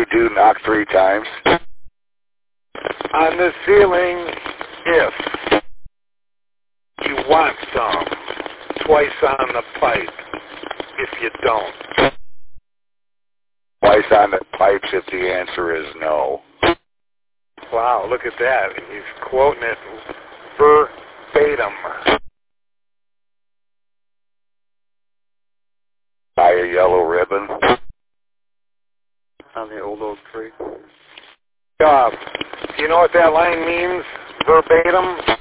do knock 3 times? On the ceiling, if you want some. Twice on the pipe, if you don't. Twice on the pipes if the answer is no. Wow, look at that. He's quoting it verbatim. Buy a yellow ribbon. On the old oak tree. Do you know what that line means, verbatim?